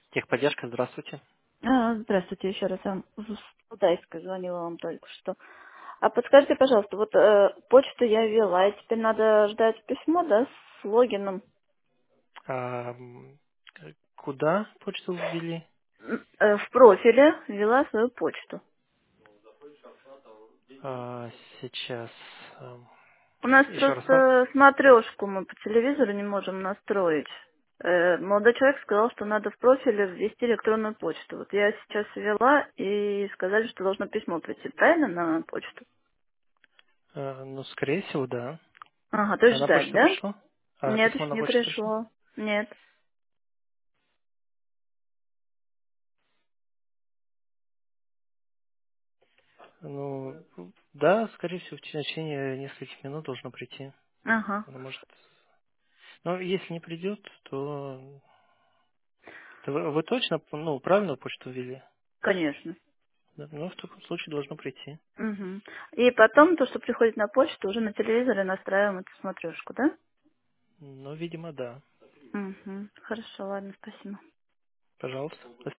Техподдержка, здравствуйте. Здравствуйте еще раз. Я с Удайска звонила вам только что. А подскажите, пожалуйста, вот почту я ввела, и теперь надо ждать письмо, да, с логином. Куда почту ввели? В профиле ввела свою почту. Сейчас. У нас Еще раз. просто смотрешку мы по телевизору не можем настроить. Молодой человек сказал, что надо в профиле ввести электронную почту. Вот я сейчас ввела и сказали, что должно письмо прийти, правильно, на почту? Ну, скорее всего, да. Ага, то А есть на ждать, почту да? пришло? Нет, Письмо еще на не почту пришло? пришло. Нет. Ну, да, скорее всего, в течение нескольких минут должно прийти. Ага. Оно может. Но если не придет, то вы точно, ну, правильную почту ввели? Конечно. Да, ну, в таком случае должно прийти. Мгм. И потом то, что приходит на почту, уже на телевизоре настраиваем эту смотрешку, да? Ну, видимо, да. Угу. Хорошо, ладно, спасибо. Пожалуйста.